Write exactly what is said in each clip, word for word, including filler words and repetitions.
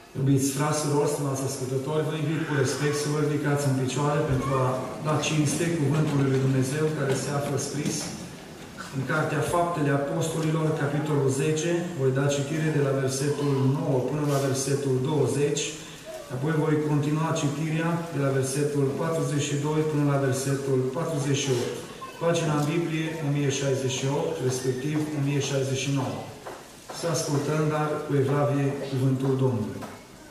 Iubiți frați, surori, stimați ascultători, vă invit cu respect să vă ridicați în picioare pentru a da cinste cuvântului lui Dumnezeu care se află scris în Cartea Faptele Apostolilor, capitolul zece. Voi da citire de la versetul nouă până la versetul douăzeci. Apoi voi continua citirea de la versetul patruzeci și doi până la versetul patruzeci și opt. Pagina în Biblie o mie șaizeci și opt, respectiv o mie șaizeci și nouă. Să ascultăm, dar cu evlavie, cuvântul Domnului.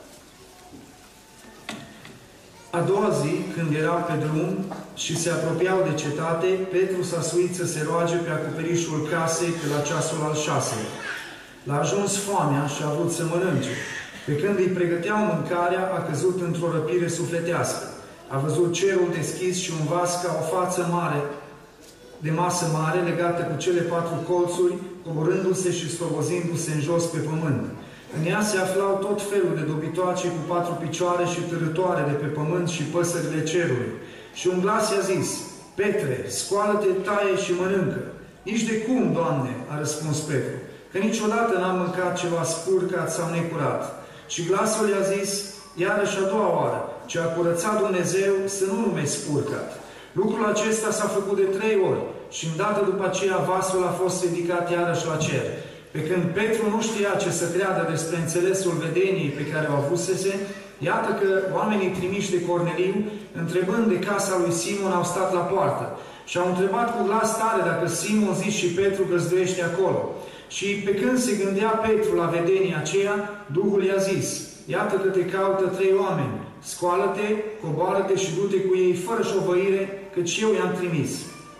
A doua zi, când erau pe drum și se apropiau de cetate, Petru s-a suit să se roage pe acoperișul casei pe la ceasul al șaselea. L-a ajuns foamea și a vrut să mănânce. Pe când îi pregăteau mâncarea, a căzut într-o răpire sufletească. A văzut cerul deschis și un vas ca o față mare, de masă mare, legată cu cele patru colțuri, coborându-se și slobozindu-se în jos pe pământ. În ea se aflau tot felul de dobitoace cu patru picioare și târătoare de pe pământ și păsările cerului. Și un glas i-a zis: Petre, scoală-te, taie și mănâncă. Nici de cum, Doamne, a răspuns Petru, că niciodată n-am mâncat ceva spurcat sau necurat. Și glasul i-a zis, iarăși a doua oară, ce a curățat Dumnezeu să nu numesc spurcat. Lucrul acesta s-a făcut de trei ori și îndată după aceea vasul a fost ridicat iarăși la cer. Pe când Petru nu știa ce să creadă despre înțelesul vedeniei pe care o avusese, iată că oamenii trimiși de Corneliu, întrebând de casa lui Simon, au stat la poartă și au întrebat cu glas tare dacă Simon, zis și Petru, găzduiește acolo. Și pe când se gândea Petru la vedenia aceea, Duhul i-a zis: iată că te caută trei oameni, scoală-te, coboară-te și du-te cu ei fără șovăire, căci eu i-am trimis.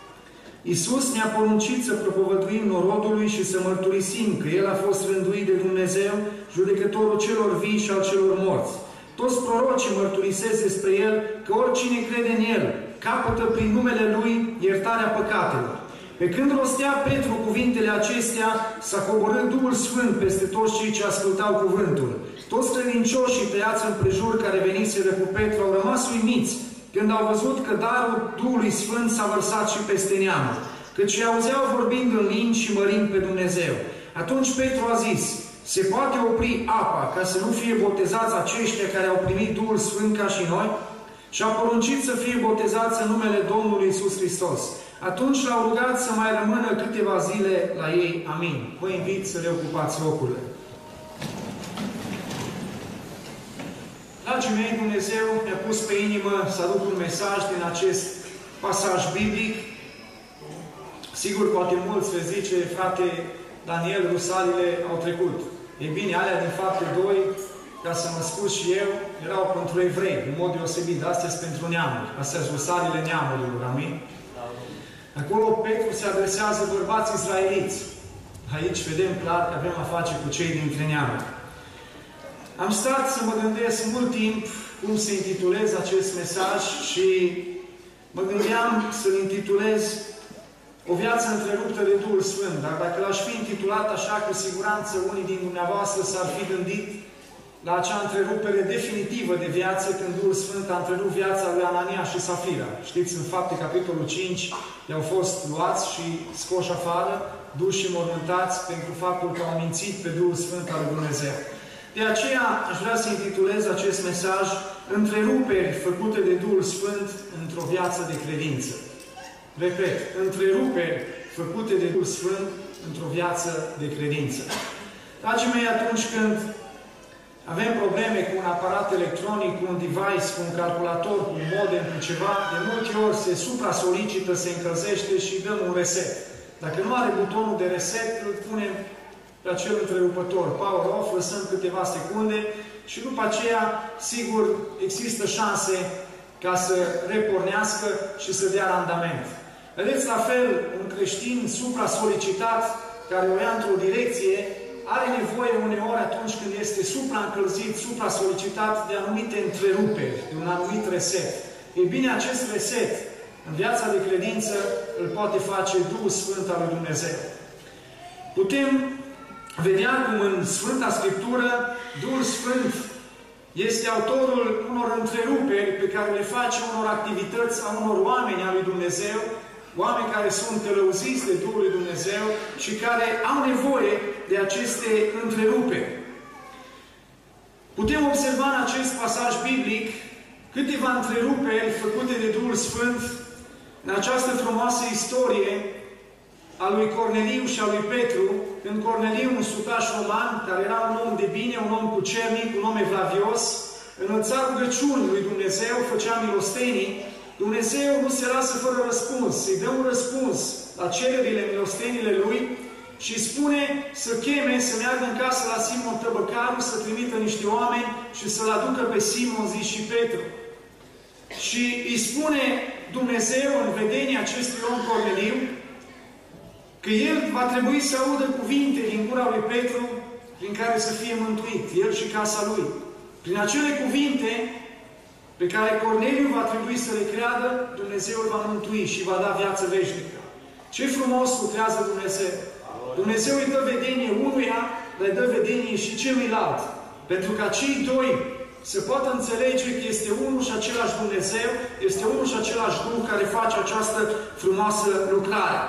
Iisus ne-a poruncit să propovăduim norodului și să mărturisim că El a fost rânduit de Dumnezeu, judecătorul celor vii și al celor morți. Toți prorocii mărturisesc despre El că oricine crede în El capătă prin numele Lui iertarea păcatelor. Pe când rostea Petru cuvintele acestea, s-a coborât Duhul Sfânt peste toți cei ce ascultau cuvântul. Toți credincioșii tăiați împrejur care veniseră cu Petru au rămas uimiți când au văzut că darul Duhului Sfânt s-a vărsat și peste neamuri, căci îi auzeau vorbind în limbi și mărind pe Dumnezeu. Atunci Petru a zis: se poate opri apa ca să nu fie botezați aceștia care au primit Duhul Sfânt ca și noi? Și a poruncit să fie botezați în numele Domnului Iisus Hristos. Atunci l-au rugat să mai rămână câteva zile la ei. Amin. Vă invit să reocupați locurile. Dragii mei, Dumnezeu mi-a pus pe inimă să aduc un mesaj din acest pasaj biblic. Sigur, poate mulți veți zice: frate Daniel, rusalile au trecut. Ei bine, alea din Fapte doi, ca să mă scuz și eu, erau pentru evrei, în mod deosebit, astăzi pentru neamuri. Astea sunt rusalile neamurilor, amin? Acolo Petru se adresează bărbați izraeliți. Aici vedem clar că avem a face cu cei dintre neamuri. Am stat să mă gândesc mult timp cum să intitulez acest mesaj și mă gândeam să-l intitulez O viață întreruptă de Duhul Sfânt. Dar dacă l-aș fi intitulat așa, cu siguranță unii din dumneavoastră s-ar fi gândit la acea întrerupere definitivă de viață, când Duhul Sfânt a întrerupt viața lui Anania și Safira. Știți, în Fapte, capitolul cinci, i-au fost luați și scoși afară, duși și mormântați pentru faptul că au mințit pe Duhul Sfânt al lui Dumnezeu. De aceea aș vrea să intitulez acest mesaj Întreruperi făcute de Duhul Sfânt într-o viață de credință. Repet, întreruperi făcute de Duhul Sfânt într-o viață de credință. Dragii mei, atunci când avem probleme cu un aparat electronic, cu un device, cu un calculator, cu un modem, cu ceva, de multe ori se supra-solicită, se încălzește și dăm un reset. Dacă nu are butonul de reset, îl punem pe acel întrerupător, power off, lăsăm câteva secunde și după aceea, sigur, există șanse ca să repornească și să dea randament. Vedeți, la fel, un creștin supra-solicitat, care o ia într-o direcție, are nevoie uneori atunci când este supra-încălzit, supra-solicitat de anumite întreruperi, de un anumit reset. Ei bine, acest reset în viața de credință îl poate face Duhul Sfânt al lui Dumnezeu. Putem vedea cum în Sfânta Scriptură Duhul Sfânt este autorul unor întreruperi pe care le face unor activități a unor oameni al lui Dumnezeu, oameni care sunt călăuziți de Duhul lui Dumnezeu și care au nevoie de aceste întreruperi. Putem observa în acest pasaj biblic câteva întreruperi făcute de Duhul Sfânt în această frumoasă istorie a lui Corneliu și a lui Petru, când Corneliu, un sutaș roman, care era un om de bine, un om cucernic, un om evlavios, înălța rugăciuni lui Dumnezeu, făcea milostenii, Dumnezeu nu se lasă fără răspuns, îi dă un răspuns la cererile, milostenile lui și îi spune să cheme, să meargă în casă la Simon Tăbăcarul, să trimită niște oameni și să-l aducă pe Simon, zi și Petru. Și îi spune Dumnezeu în vedenia acestui om Corneliu că el va trebui să audă cuvinte din gura lui Petru prin care să fie mântuit, el și casa lui. Prin acele cuvinte pe care Corneliu va trebui să le creadă, Dumnezeu îl va mântui și va da viață veșnică. Ce frumos lucrează Dumnezeu! Dumnezeu îi dă vedenie unuia, le dă vedenie și celuilalt. Pentru ca cei doi să poată înțelege că este unul și același Dumnezeu, este unul și același Duh care face această frumoasă lucrare.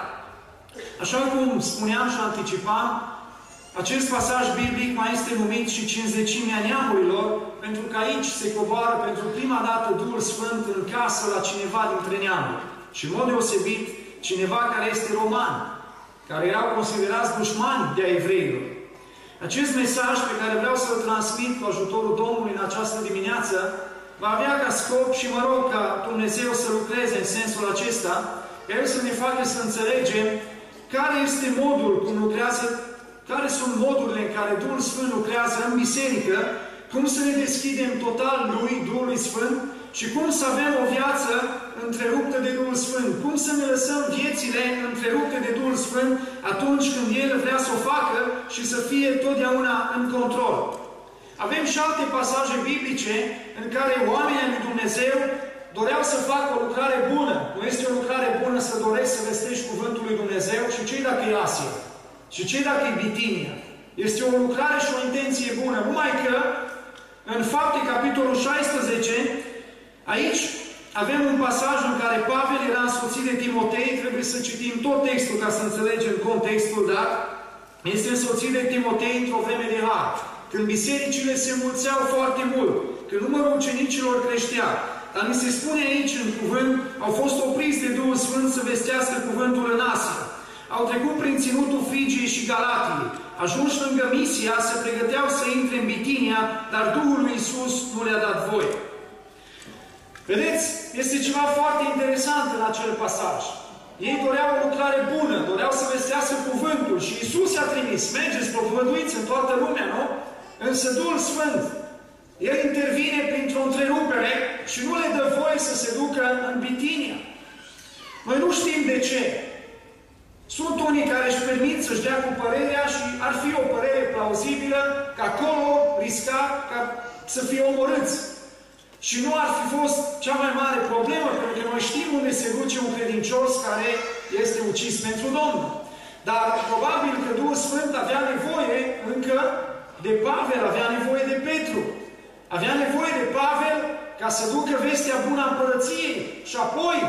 Așa cum spuneam și anticipam, acest pasaj biblic mai este numit și Cincizecimea neamurilor, pentru că aici se coboară pentru prima dată Duhul Sfânt în casă la cineva dintre neamuri. Și în mod deosebit, cineva care este roman, care erau considerați dușmani de evreilor. Acest mesaj pe care vreau să-l transmit cu ajutorul Domnului în această dimineață va avea ca scop și mă rog ca Dumnezeu să lucreze în sensul acesta, ca El să ne facă să înțelegem care este modul cum lucrează, care sunt modurile în care Duhul Sfânt lucrează în biserică, cum să ne deschidem total Lui, Duhului Sfânt, și cum să avem o viață întreruptă de Duhul Sfânt. Cum să ne lăsăm viețile întrerupte de Duhul Sfânt atunci când El vrea să o facă și să fie totdeauna în control. Avem și alte pasaje biblice în care oamenii lui Dumnezeu doreau să facă o lucrare bună. Nu este o lucrare bună să dorești să vestești cuvântul lui Dumnezeu și ce dacă e Asia? Și ce dacă e Bitinia? Este o lucrare și o intenție bună. Numai că în Fapte, capitolul șaisprezece, aici avem un pasaj în care Pavel era însoțit de Timotei, trebuie să citim tot textul ca să înțelegem contextul, dar este însoțit de Timotei într-o vreme de har, când bisericile se mulțeau foarte mult, când numărul ucenicilor creștea. Dar ni se spune aici în cuvânt, au fost opriți de Duhul Sfânt să vestească cuvântul în Asia. Au trecut prin ținutul Frigiei și Galatiei. Ajunși lângă Misia, se pregăteau să intre în Bitinia, dar Duhul lui Iisus nu le-a dat voie. Vedeți? Este ceva foarte interesant în acel pasaj. Ei doreau o lucrare bună, doreau să vestească cuvântul și Iisus i-a trimis. Mergeți, propovăduiți în toată lumea, nu? Însă Duhul Sfânt, El intervine printr-o întrerupere și nu le dă voie să se ducă în Bitinia. Noi nu știm de ce. Sunt unii care își permit să-și dea cu părerea și ar fi o părere plauzibilă că acolo risca ca să fie omorâți. Și nu ar fi fost cea mai mare problemă, pentru că noi știm unde se duce un credincios care este ucis pentru Domnul. Dar probabil că Duhul Sfânt avea nevoie încă de Pavel, avea nevoie de Petru. Avea nevoie de Pavel ca să ducă vestea bună a împărăției și apoi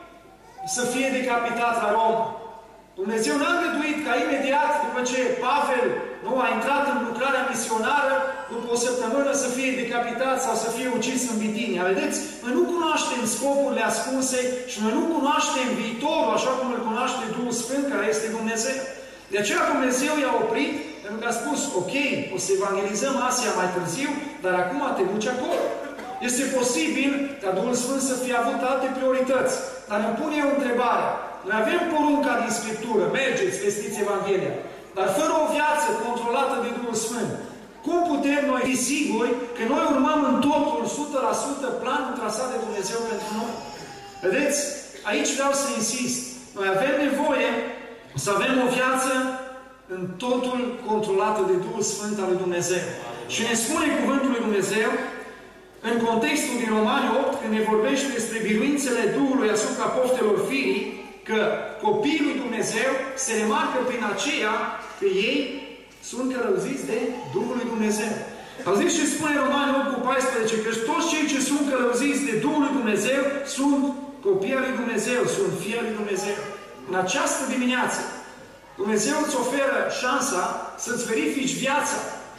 să fie decapitat la Roma. Dumnezeu n-a îngăduit ca imediat, după ce Pavel nu a intrat în lucrarea misionară, după o săptămână să fie decapitat sau să fie ucis în Bitinia. Vedeți? Noi nu cunoaștem scopurile ascunse și noi nu cunoaștem viitorul așa cum îl cunoaște Duhul Sfânt, care este Dumnezeu. De aceea Dumnezeu i-a oprit, pentru că a spus, ok, o să evangelizăm Asia mai târziu, dar acum te duci acolo. Este posibil ca Duhul Sfânt să fie avut alte priorități. Dar îmi pune eu întrebarea. Noi avem porunca din Scriptură, mergeți, vestiți Evanghelia, dar fără o viață controlată de Duhul Sfânt, cum putem noi fi siguri că noi urmăm în totul, o sută la sută, planul trasat de Dumnezeu pentru noi? Vedeți? Aici vreau să insist. Noi avem nevoie să avem o viață în totul controlată de Duhul Sfânt al lui Dumnezeu. Și ne spune cuvântul lui Dumnezeu, în contextul din Romani opt, când ne vorbește despre biruințele Duhului asupra poftelor firii, că copiii lui Dumnezeu se remarcă prin aceea că ei sunt călăuziți de Duhul lui Dumnezeu. Auziți ce spune Romani opt cu paisprezece? Că toți cei ce sunt călăuziți de Duhul lui Dumnezeu sunt copii al lui Dumnezeu, sunt fii al lui Dumnezeu. În această dimineață, Dumnezeu îți oferă șansa să-ți verifici viața.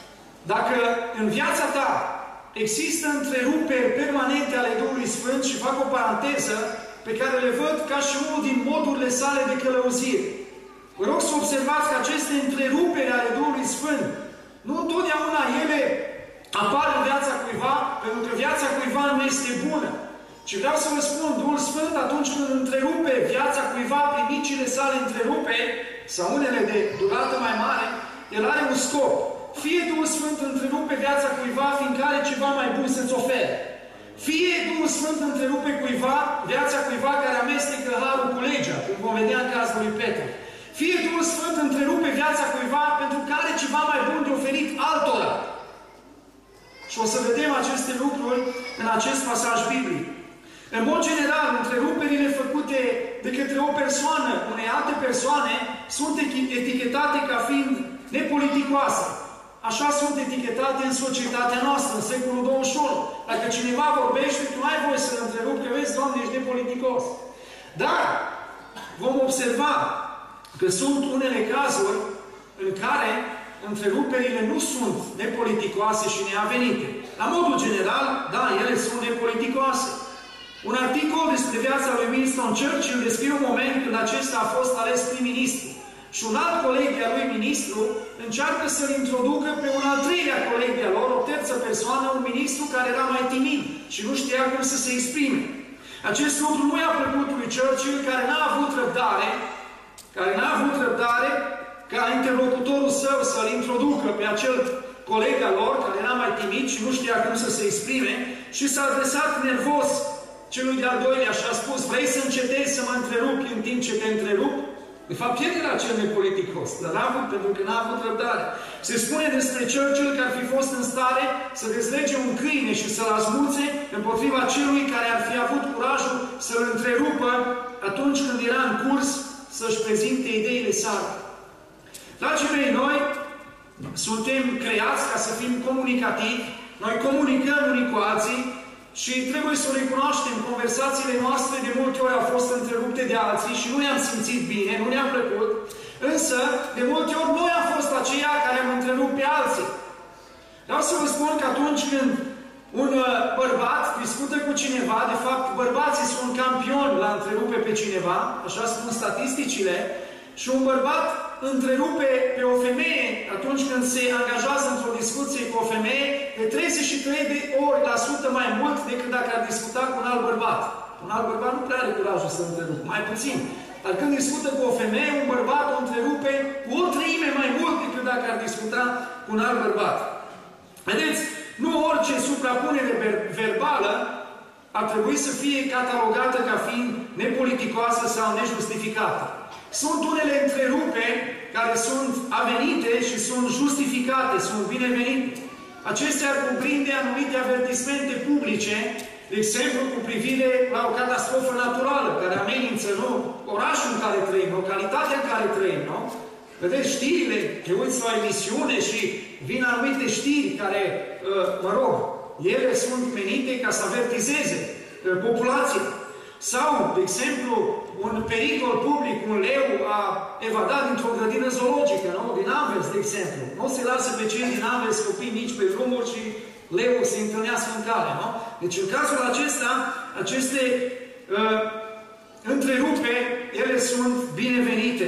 Dacă în viața ta există întreruperi permanente ale Duhului Sfânt, și fac o paranteză pe care le văd ca și unul din modurile sale de călăuzire. Vă rog să observați că aceste întreruperi ale Duhului Sfânt, nu întotdeauna ele apar în viața cuiva, pentru că viața cuiva nu este bună. Și vreau să vă spun, Duhul Sfânt, atunci când întrerupe viața cuiva prin micile sale întrerupe, sau unele de durată mai mare, el are un scop. Fie Duhul Sfânt întrerupe viața cuiva, fiindcă are ceva mai bun să-ți ofere. Fie Duhul Sfânt întrerupe cuiva, viața cuiva care amestecă harul cu legea, cum vom vedea în cazul lui Petru. Fie Duhul Sfânt întrerupe viața cuiva pentru că are ceva mai bun de oferit altora. Și o să vedem aceste lucruri în acest pasaj biblic. În mod general, întreruperile făcute de către o persoană unei alte persoane sunt etichetate ca fiind nepoliticoase. Așa sunt etichetate în societatea noastră, în secolul douăzeci și unu. Dacă cineva vorbește, tu ai voie să-l întrerupi, că vezi, Doamne, ești nepoliticos. Dar vom observa că sunt unele cazuri în care întreruperile nu sunt nepoliticoase și neavenite. La modul general, da, ele sunt nepoliticoase. Un articol despre viața lui Winston Churchill descrie un moment când acesta a fost ales prim-ministru. Și un alt coleg al lui ministru încearcă să-l introducă pe un al treilea coleg de lor, o terță persoană, un ministru care era mai timid și nu știa cum să se exprime. Acest lucru nu i-a plăcut lui Churchill, care n-a avut răbdare, care n-a avut răbdare ca interlocutorul său să-l introducă pe acel coleg al lor, care era mai timid și nu știa cum să se exprime, și s-a adresat nervos celui de-al doilea și a spus: vrei să încetezi să mă întrerupi în timp ce te întrerup? De fapt, el era cel nepoliticos, dar n-a avut, pentru că n-a avut răbdare. Se spune despre Churchill că ar fi fost în stare să dezlege un câine și să-l azmuțe împotriva celui care ar fi avut curajul să-l întrerupă atunci când era în curs să-și prezinte ideile sale. Dragii mei, noi suntem creați ca să fim comunicativi, noi comunicăm unii cu alții și trebuie să o recunoaștem. Conversațiile noastre de multe ori au fost întrerupte de alții și nu ne-am simțit bine, nu ne-am plăcut, însă de multe ori noi am fost aceia care am întrerupt pe alții. Vreau să vă spun că atunci când un bărbat discută cu cineva, de fapt bărbații sunt campioni la întrerupe pe cineva, așa spun statisticile, și un bărbat întrerupe pe o femeie atunci când se angajează într-o discuție cu o femeie de treizeci și trei de ori la sută mai mult decât dacă ar discuta cu un alt bărbat. Un alt bărbat nu prea are curajul să întrerupe, mai puțin. Dar când discută cu o femeie, un bărbat o întrerupe cu o treime mai mult decât dacă ar discuta cu un alt bărbat. Vedeți, nu orice suprapunere verbală ar trebui să fie catalogată ca fiind nepoliticoasă sau nejustificată. Sunt unele întreruperi care sunt avenite și sunt justificate, sunt binevenite. Acestea ar cuprinde anumite avertismente publice, de exemplu cu privire la o catastrofă naturală care amenință, nu, orașul în care trăim, localitatea în care trăim, nu? Vedeți știrile, te uiți la o emisiune și vin anumite știri care, mă rog, ele sunt menite ca să avertizeze populația. Sau, de exemplu, un pericol public, un leu a evadat dintr-o grădină zoologică, nu? Din Anvers, de exemplu. Nu se lasă pe cei din Anvers copii mici pe drumuri și leul se întâlnească în cale, nu? Deci, în cazul acesta, aceste uh, întrerupe, ele sunt binevenite.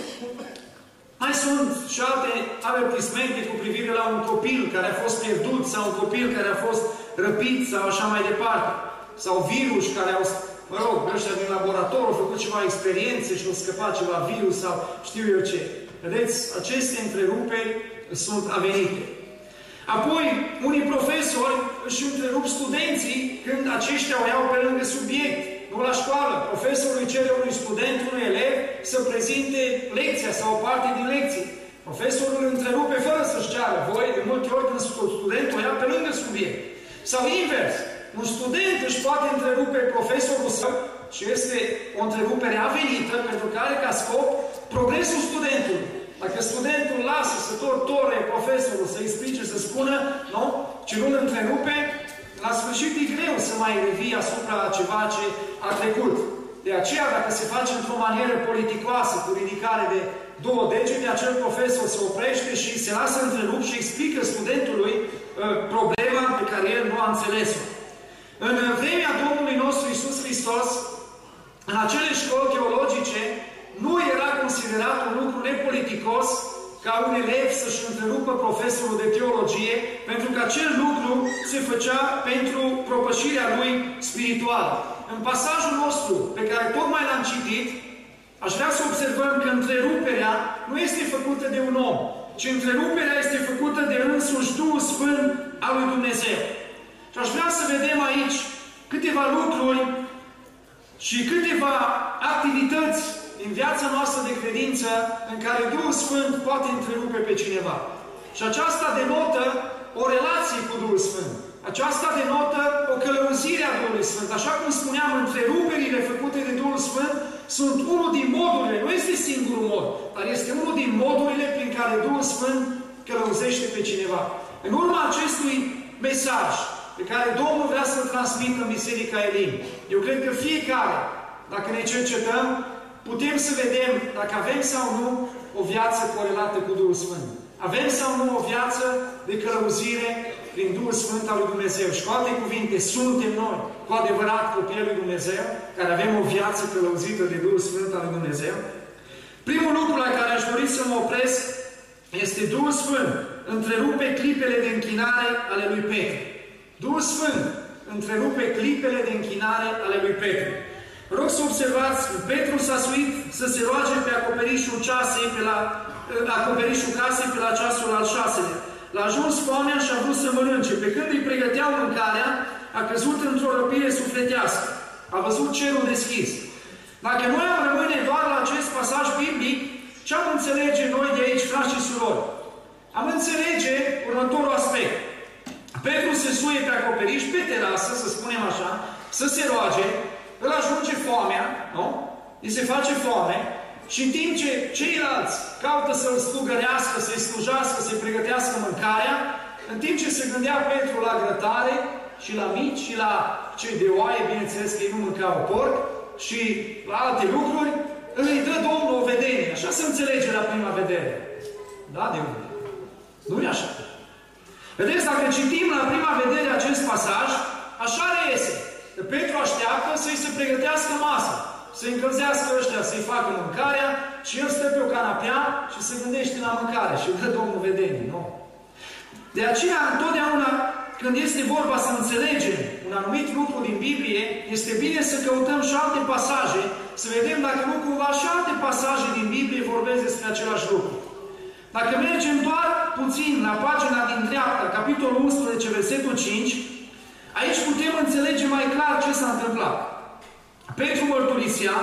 Mai sunt și alte avertismente cu privire la un copil care a fost pierdut sau un copil care a fost răpit sau așa mai departe. Sau virus care au, mă rog, ăștia din laborator au făcut ceva experiențe și au scăpat ceva virus sau știu eu ce. Vedeți, aceste întreruperi sunt avenite. Apoi, unii profesori își întrerup studenții când aceștia o iau pe lângă subiect. Nu la școală. Profesorul îi cere unui student, unui elev, să prezinte lecția sau o parte din lecție. Profesorul îl întrerupe fără să-și ceară voie, de multe ori când studentul o ia pe lângă subiect. Sau invers. Un student își poate întrerupe profesorul său și este o întrerupere avenită pentru că are ca scop progresul studentului. Dacă studentul lasă să torture profesorul, să explice, să spună, nu? Și nu îl întrerupe, la sfârșit e greu să mai revii asupra ceva ce a trecut. De aceea, dacă se face într-o manieră politicoasă, cu ridicare de două degete, acel profesor se oprește și se lasă întrerupt și explică studentului uh, problema pe care el nu a înțeles-o. În vremea Domnului nostru Iisus Hristos, în acele școli teologice, nu era considerat un lucru nepoliticos ca un elev să-și întrerupă profesorul de teologie, pentru că acel lucru se făcea pentru propășirea lui spirituală. În pasajul nostru, pe care tocmai l-am citit, aș vrea să observăm că întreruperea nu este făcută de un om, ci întreruperea este făcută de însuși Duhul Sfânt al lui Dumnezeu. Și aș vrea să vedem aici câteva lucruri și câteva activități din viața noastră de credință în care Duhul Sfânt poate întrerupe pe cineva. Și aceasta denotă o relație cu Duhul Sfânt. Aceasta denotă o călăuzire a Duhului Sfânt. Așa cum spuneam, întreruperile făcute de Duhul Sfânt sunt unul din modurile, nu este singurul mod, dar este unul din modurile prin care Duhul Sfânt călăuzește pe cineva. În urma acestui mesaj pe care Domnul vrea să-l transmită în Biserica Elim, eu cred că fiecare, dacă ne cercetăm, putem să vedem dacă avem sau nu o viață corelată cu Duhul Sfânt. Avem sau nu o viață de călăuzire prin Duhul Sfânt al lui Dumnezeu. Și cu alte cuvinte, suntem noi, cu adevărat copiii lui Dumnezeu, care avem o viață călăuzită de Duhul Sfânt al lui Dumnezeu. Primul lucru la care aș dori să mă opresc este Duhul Sfânt întrerupe clipele de închinare ale lui Petru. Duhul Sfânt întrerupe clipele de închinare ale lui Petru. Rog să observați, Petru s-a suit să se roage pe acoperișul casei, pe la, acoperișul casei pe la ceasul al șaselea. L-a ajuns foamea și a vrut să mănânce. Pe când îi pregăteau mâncarea, a căzut într-o răpire sufletească. A văzut cerul deschis. Dacă noi am rămâne doar la acest pasaj biblic, ce am înțelege noi de aici, frați și surori? Am înțelege următorul aspect. Petru se suie pe acoperiș, pe terasă, să spunem așa, să se roage, îl ajunge foamea, nu? Îi se face foame și în timp ce ceilalți caută să-l slugărească, să-i slujească, să-i pregătească mâncarea, în timp ce se gândea Petru la grătare și la mici și la cei de oaie, bineînțeles că ei nu mâncau porc, și la alte lucruri, îi dă Domnul o vedenie. Așa se înțelege la prima vedere. Da, de unde? Nu e așa. Vedeți, dacă citim la prima vedere acest pasaj, așa reiese. Petru așteaptă să-i se pregătească masa, să-i încălzească ăștia, să-i facă mâncarea și el stă pe o canapea și se gândește la mâncare și dă Domnul vedenie. Nu? De aceea, întotdeauna, când este vorba să înțelegem un anumit lucru din Biblie, este bine să căutăm și alte pasaje, să vedem dacă nu cumva și alte pasaje din Biblie vorbesc despre același lucru. Dacă mergem doar puțin la pagina din dreapta, capitolul unsprezece, versetul cinci, aici putem înțelege mai clar ce s-a întâmplat. Petru mărturisea,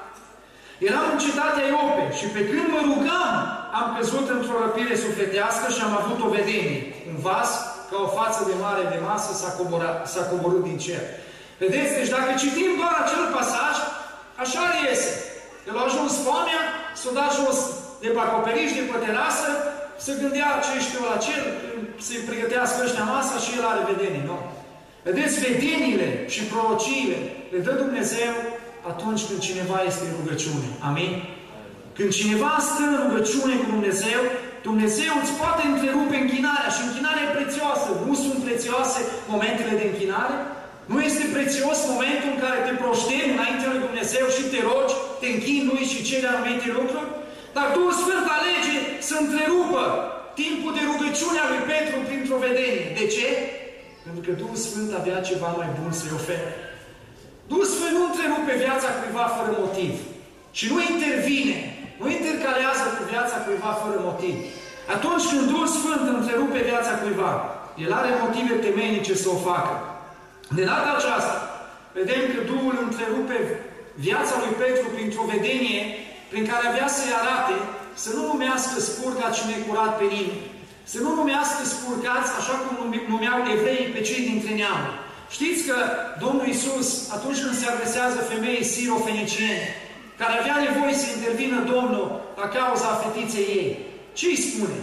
eram în cetatea Iope și pe când mă rugam, am căzut într-o răpire sufletească și am avut o vedenie. Un vas, ca o față de mare de masă, s-a coborât din cer. Vedeți? Deci dacă citim doar acel pasaj, așa reiese. El a ajuns foamea, s-a dat jos de pe acoperiș, de pe terasă, se gândea ce știu la cel, să-i pregătească ăștia masa și el are vedenie, nu? Vedeți, vedeniile și prorociile le dă Dumnezeu atunci când cineva este în rugăciune. Amin? Când cineva stă în rugăciune cu Dumnezeu, Dumnezeu îți poate întrerupe închinarea și închinarea e prețioasă. Nu sunt prețioase momentele de închinare? Nu este prețios momentul în care te proșteni înaintea lui Dumnezeu și te rogi, te închini lui și ceri anumite lucruri? Dar Duhul Sfânt alege să întrerupă timpul de rugăciune a lui Petru printr-o vedenie. De ce? Pentru că Duhul Sfânt avea ceva mai bun să-i ofere. Duhul Sfânt nu întrerupe viața cuiva fără motiv. Și nu intervine, nu intercalează cu viața cuiva fără motiv. Atunci când Duhul Sfânt întrerupe viața cuiva, El are motive temeinice să o facă. De data aceasta, vedem că Duhul întrerupe viața lui Petru printr-o vedenie prin care avea să-i arate să nu numească spurcați și necurat pe nimeni. Să nu numească spurcați așa cum numeau evreii pe cei dintre neamuri. Știți că Domnul Iisus, atunci când se adresează femeii siro-feniciene, care avea nevoie să intervină Domnul la cauza fetiței ei, ce îi spune?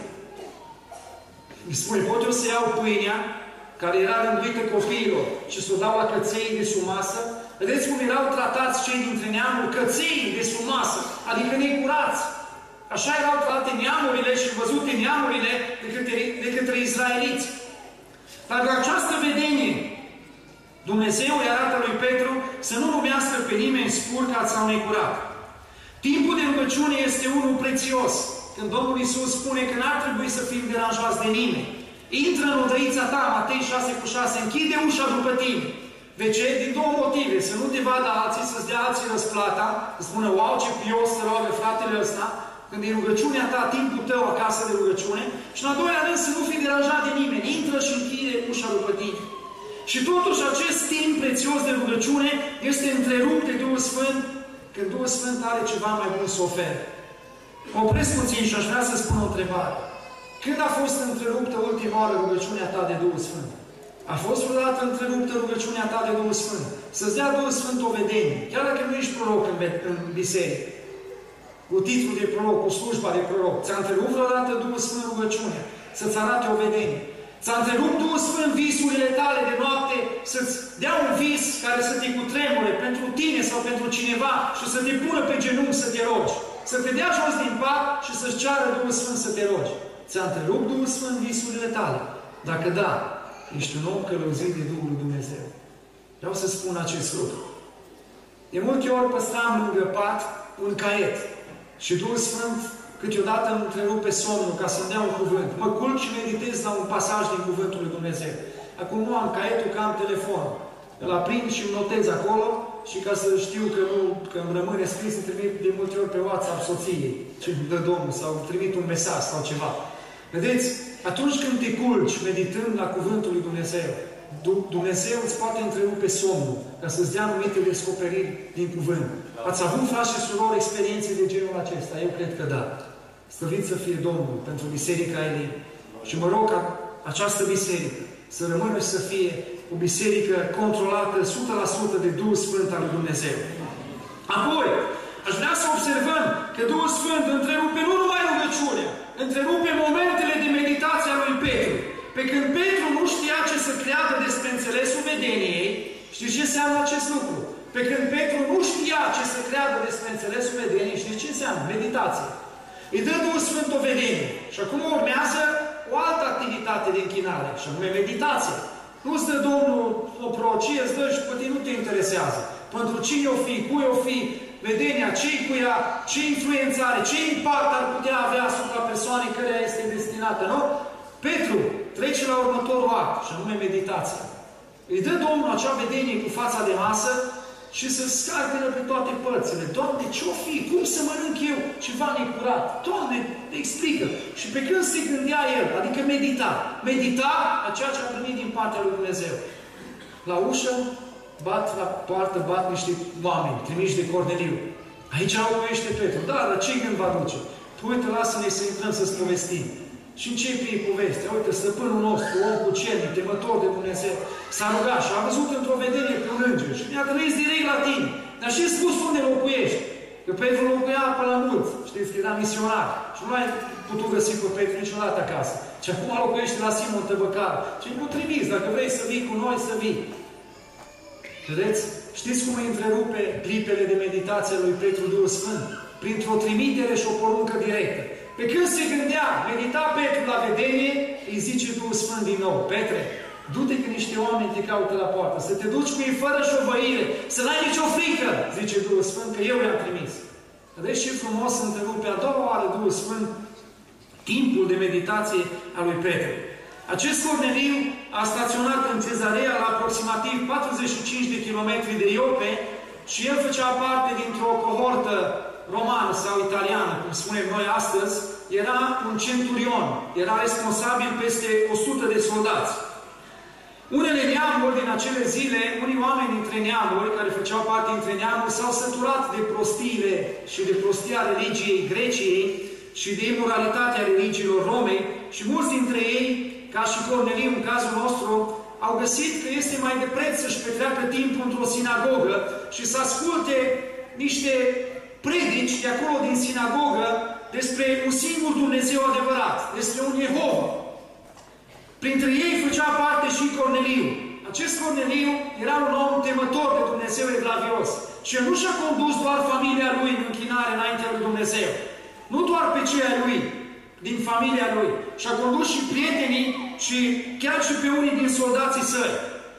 Îi spune, pot eu să iau pâinea care era rânduită copiilor și să o dau la căței de sub masă? Vedeți cum erau tratați cei dintre neamuri? Căței de sub masă, adică necurați. Așa erau toate neamurile și văzute neamurile de către, de către izraeliți. Dar de această vedenie, Dumnezeu îi arată lui Petru să nu numească pe nimeni spurcat sau necurat. Timpul de rugăciune este unul prețios. Când Domnul Iisus spune că n-ar trebui să fim deranjați de nimeni. Intră în odăița ta, Matei șase cu șase, închide ușa după tine. De ce? Din două motive. Să nu te vadă alții, să-ți dea alții răsplata, să spună, wow, ce pios să roagă fratele ăsta, când e rugăciunea ta, timpul tău acasă de rugăciune. Și în al doilea rând, să nu fii deranjat de nimeni. Intră și închide ușa după tine. Și totuși acest timp prețios de rugăciune este întrerupt de Duhul Sfânt, când Duhul Sfânt are ceva mai bun să ofere. Mă opresc puțin și aș vrea să spun o întrebare. Când a fost întreruptă ultima oară rugăciunea ta de Duhul Sfânt? A fost vreodată întreruptă rugăciunea ta de Duhul Sfânt? Să-ți dea Duhul Sfânt o vedenie, chiar dacă nu ești proroc în, în biserică, cu titlul de proroc, cu slujba de proroc. Ți-a întrerupt vreodată Duhul Sfânt rugăciunea, să-ți arate o vedenie. Ți-a întrerupt Duhul Sfânt visurile tale de noapte, să-ți dea un vis care să te cutremure pentru tine sau pentru cineva și să te pună pe genunchi să te rogi. Să te dea jos din pat și să-ți ceară Duhul Sfânt să te rogi. Ți-a întrerupt Duhul Sfânt visurile tale? Dacă da, ești un om călăuzit de Duhul lui Dumnezeu. Vreau să spun acest lucru. De multe ori păstram lângă pat un caiet și Duhul Sfânt câteodată îmi întrerupe somnul ca să-mi dea un cuvânt. Mă culc și meditez la un pasaj din Cuvântul lui Dumnezeu. Acum nu am caietul, că am telefon. Îl aprind și îmi notez acolo și ca să știu că, nu, că îmi rămâne scris, îmi trimit de multe ori pe WhatsApp soției ce îmi dă Domnul sau îmi trimit un mesaj sau ceva. Vedeți? Atunci când te culci meditând la Cuvântul lui Dumnezeu, Dumnezeu îți poate întrerupe somnul ca să-ți dea anumite descoperiri din Cuvânt. Ați avut, frați și surori, experiențe de genul acesta? Eu cred că da. Slăvit să fie Domnul pentru Biserica Elim. Și mă rog ca această biserică să rămână și să fie o biserică controlată o sută la sută de Duhul Sfânt al lui Dumnezeu. Apoi, aș vrea să observăm că Duhul Sfânt întrerupe nu numai rugăciunea, întrerupe momentele de meditație a lui Petru. Pe când Petru nu știa ce să creadă despre înțelesul vedeniei, știți ce înseamnă acest lucru? Pe când Petru nu știa ce să creadă despre înțelesul vedeniei, știți ce înseamnă? Meditație. Îi dă Duhul Sfânt o vedenie. Și acum urmează o altă activitate de închinare, și anume meditație. Nu îți dă Domnul o prorocie, îți dă și pe tine nu te interesează. Pentru cine o fi, cui o fi, vedenia, ce-i cu ea, ce influență are, ce impact ar putea avea asupra persoanei care este destinată, nu? Petru trece la următorul act, și anume meditația. Îi dă Domnul acea vedenie cu fața de masă și să scarpină pe toate părțile. Doamne, ce-o fi? Cum să mănânc eu ceva necurat? Doamne, explică. Și pe când se gândea el, adică medita, medita a ceea ce a primit din partea lui Dumnezeu. La ușă, bat la poartă, bat niște oameni, trimiși de Corneliu. Aici locuiește Petru. Da, dar ce gând va duce? Tu uite, lasă-ne să intrăm să-ți povestim. Și începe ei povestea. Uite, stăpânul nostru, om cu cernic, temător de Dumnezeu, s-a rugat și a văzut într-o vedenie pe un înger și mi-a trimis direct la tine. Dar și spus unde locuiești. Că Petru locuia pe la mulți. Știți că era misionar. Și nu ai putut găsi pe Petru niciodată acasă. Și acum locuiește la Simon Tăbăcar. Și îi nu trimis. Dacă vrei să vii cu noi, să vii. Vedeți? Știți cum îi întrerupe clipele de meditație lui Petru Duhul Sfânt? Printr-o trimitere și o poruncă directă. Pe când se gândea, medita Petru la vedenie, îi zice Duhul Sfânt din nou: Petre, du-te că niște oameni te caută la poartă, să te duci cu ei fără șovăire, să n-ai nicio frică, zice Duhul Sfânt, că eu i-am trimis. Vedeți ce frumos întrerupe a doua oară Duhul Sfânt timpul de meditație a lui Petru. Acest Corneliu a staționat în Cezarea la aproximativ patruzeci și cinci de kilometri de Iope și el făcea parte dintr-o cohortă romană sau italiană, cum spunem noi astăzi. Era un centurion, era responsabil peste o sută de soldați. Unele neamuri din acele zile, unii oameni dintre neamuri, care făceau parte dintre neamuri, s-au săturat de prostiile și de prostia religiei Greciei și de imoralitatea religiilor Romei și mulți dintre ei, ca și Corneliu în cazul nostru, au găsit că este mai de preț să-și petreacă timpul într-o sinagogă și să asculte niște predici de acolo din sinagogă despre un singur Dumnezeu adevărat, despre un Jehova. Printre ei făcea parte și Corneliu. Acest Corneliu era un om temător de Dumnezeu evlavios și el nu și-a condus doar familia lui în închinare înaintea lui Dumnezeu. Nu doar pe cei ai lui, din familia lui, și a condus și prietenii și chiar și pe unii din soldații săi.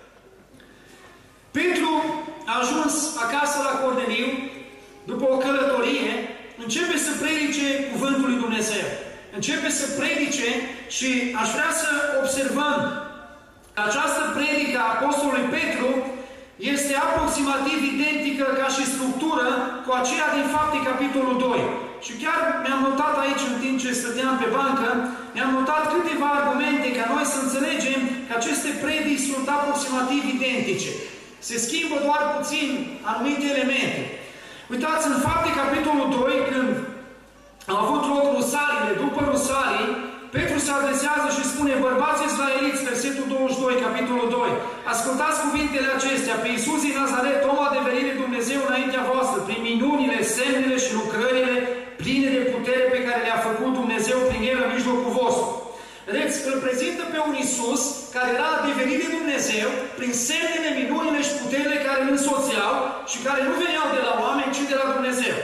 Petru a ajuns acasă la Corneliu, după o călătorie, începe să predice cuvântul lui Dumnezeu. Începe să predice și aș vrea să observăm că această predică a apostolului Petru este aproximativ identică ca și structură cu aceea din Fapte, capitolul doi. Și chiar mi-am notat aici, în timp ce stăteam pe bancă, mi-am notat câteva argumente ca noi să înțelegem că aceste predici sunt aproximativ identice. Se schimbă doar puțin anumite elemente. Uitați, în Fapte, capitolul doi, când au avut loc rusalile, după rusalii, Petru se adresează și spune: bărbați israeliți, versetul douăzeci și doi, capitolul doi, ascultați cuvintele acestea, pe Iisus din Nazaret, om adevărit de Dumnezeu înaintea voastră, prin minunile, semnele și lucrările pline de putere pe care le-a făcut Dumnezeu prin El în mijlocul vostru. Vedeți, îl prezintă pe un Iisus care era adeverit de Dumnezeu prin semnele, minunile și puterile care îl însoțeau și care nu veneau de la oameni, ci de la Dumnezeu.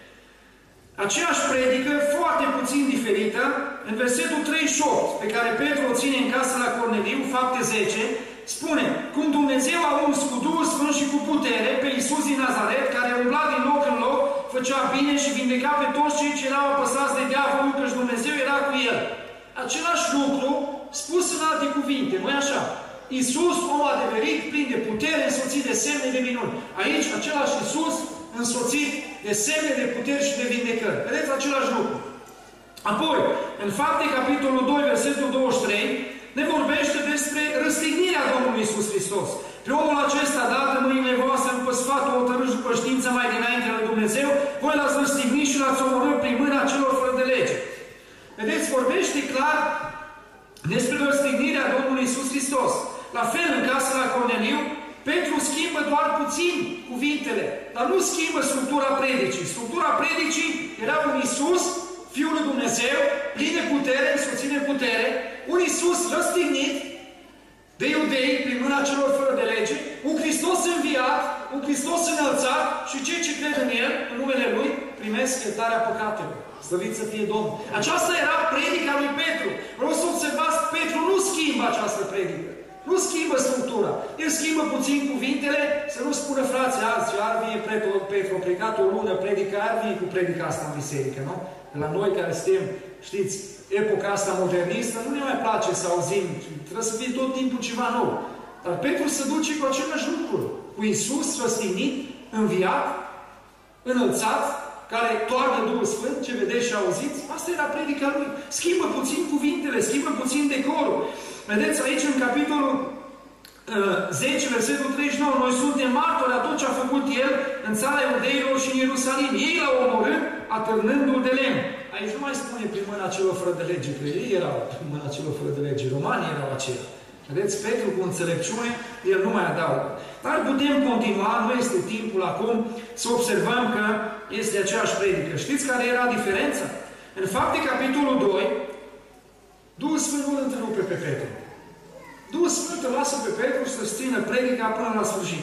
Aceeași predică, foarte puțin diferită, în versetul treizeci și opt, pe care Petru o ține în casă la Corneliu, Fapte zece, spune: cum Dumnezeu a uns cu Duhul Sfânt și cu putere pe Iisus din Nazaret, care umbla din loc în loc, făcea bine și vindeca pe toți cei ce erau apăsați de diavolul, căci Dumnezeu era cu el. Același lucru spus în alte cuvinte, nu-i așa? Iisus, om adeverit, plin de putere, însoțit de semne de minuni. Aici, același Iisus, însoțit de semne de puteri și de vindecări. Vedeți același lucru. Apoi, în Fapte, capitolul doi, versetul douăzeci și trei, ne vorbește despre răstignirea Domnului Iisus Hristos. Pe omul acesta, dat în mâinile voastre, după sfatul hotărât și după știință mai dinainte lui Dumnezeu, voi l-ați răstignit și l-ați omorât prin mâna celor fără de lege. Vedeți, vorbește clar despre răstignirea Domnului Iisus Hristos. La fel, în casă la Corneliu, Petru schimbă doar puțin cuvintele, dar nu schimbă structura predicii. Structura predicii era un Iisus, Fiul lui Dumnezeu, plin de putere, însoțit de putere, un Iisus răstignit de iudei prin mâna celor fără de lege, un Hristos înviat, un Hristos înălțat și cei ce cred în El, în numele Lui, primesc iertarea păcatelor. Slăvit să fie Domnul. Aceasta era predica lui Petru. Vreau să observați, Petru nu schimbă această predică. Nu schimbă structura. El schimbă puțin cuvintele, să nu spună frații azi, Arvie, Petru a plecat o lună, predică Arvie cu predica asta în biserică, nu? La noi care suntem, știți, epoca asta modernistă, nu ne mai place să auzim, trebuie să fie tot timpul ceva nou. Dar Petru se duce cu același lucru, cu Iisus răstignit, înviat, înălțat, care toarnă Duhul Sfânt, ce vedeți și auziți, asta era predica lui. Schimbă puțin cuvintele, schimbă puțin decorul. Vedeți aici în capitolul uh, zece, versetul treizeci și nouă, noi suntem martori a tot ce a făcut El în țara Iudeilor și în Ierusalim. Ei l-au omorât atârnându-l de lemn. Aici nu mai spune prin mâna celor fără de lege, că ei erau prin mâna celor fără de lege, romanii erau aceia. Vedeți, Petru cu înțelepciune, el nu mai adaugă. Dar putem continua, nu este timpul acum să observăm că este aceeași predică. Știți care era diferența? În Fapte, capitolul doi, Duhul Sfânt nu îl întrerupe pe Petru. Duhul Sfânt îl lasă pe Petru să-și țină predica până la sfârșit.